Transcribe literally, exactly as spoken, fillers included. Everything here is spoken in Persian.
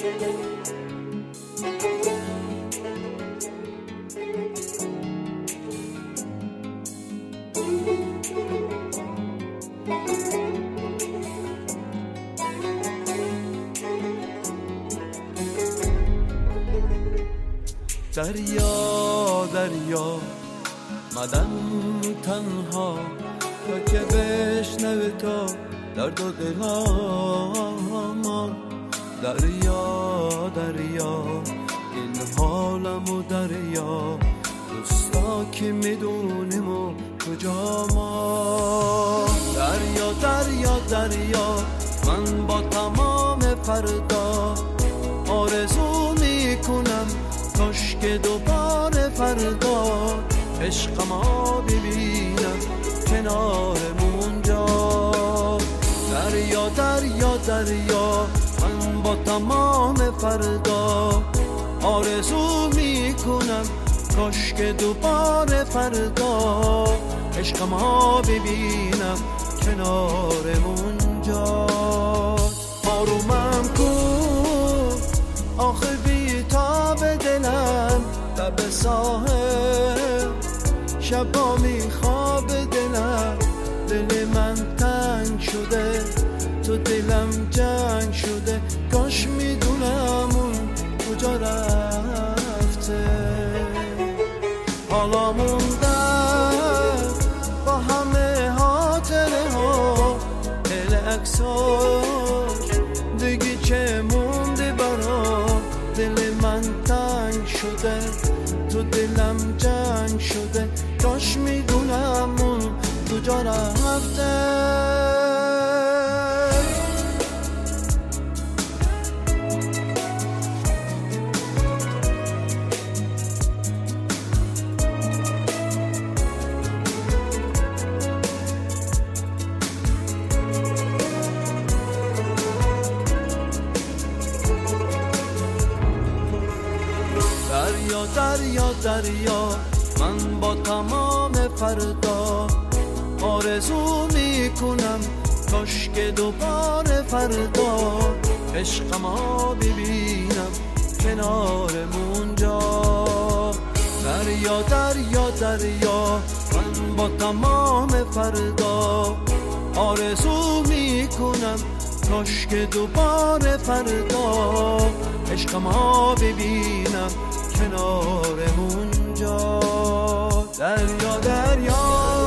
دریا دریا مدن تنها تا که بشنوه تا درد و دلمان. دریا دریا این حالمو دریا، دوستا که میدونیم و کجا ما. دریا دریا دریا من با تمام فردا آرزو میکنم کاش که دوباره فردا عشق ما ببینم کنارمون جا. دریا دریا دریا من با تمام فردا آرزو میکنم کاش که دوباره فردا عشق ما ببینم کنارمون جا. آرومم کن آخه بی تاب دلم لب ساحل، شبا میخواب دلم، دل من تنگ شده تو دلم جنگ شده. کاش میدونم اون کجا رفته، حالا موندم با همه خاطره ها دل عکساش دیگه چه مونده برام. دل من تنگ شده تو دلم جنگ شده. کاش میدونم اون کجا رفته. دریا دریا دریا من با تمام فردا آرزو میکنم کاش که دوباره فردا عشق ما ببینم کنارمون جا. دریا دریا دریا من با تمام فردا آرزو میکنم کاش که دوباره فردا عشق ما ببینم کنارمون جا. دریا دریا